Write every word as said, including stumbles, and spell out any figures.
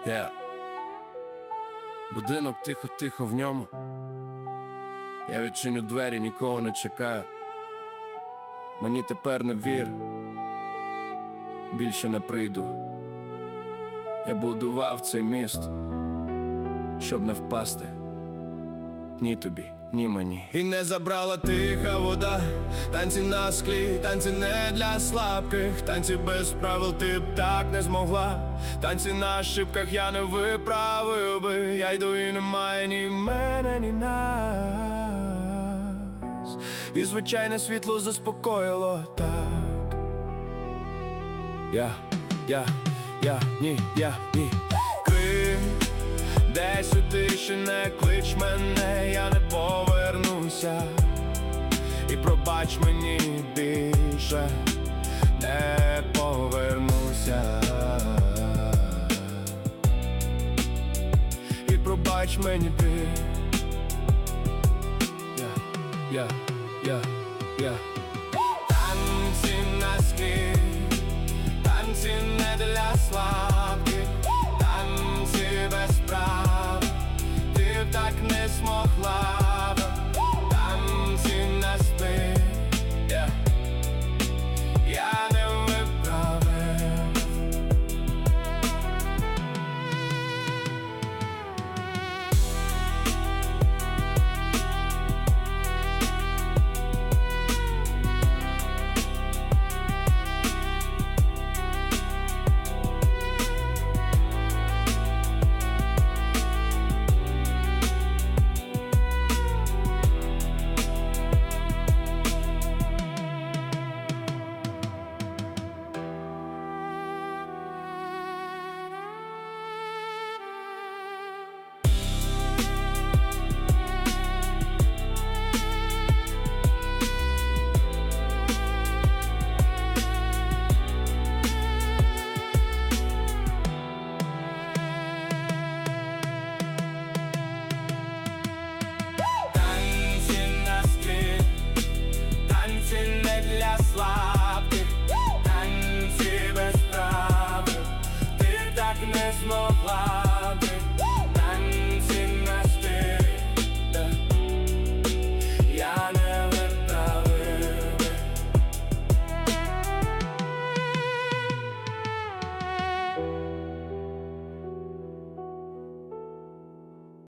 Yeah. Будинок тихо-тихо в ньому. Я відчиню двері, нікого не чекаю. Мені тепер не вір, більше не прийду. Я будував цей міст, щоб не впасти. Ні тобі, ні мені. І не забрала тиха вода. Танці на склі, танці не для слабких. Танці без правил ти б так не змогла. Танці на шибках я не виправив би. Я йду і немає ні мене, ні нас. І звичайне світло заспокоїло так. Я, я, я, ні, я, ні. Крим, десь у тиші не клич мене, я не повернуся. І пробач мені більше, не повернуся. І пробач мені ти. Я, я, я, я. Танці на склі, танці не для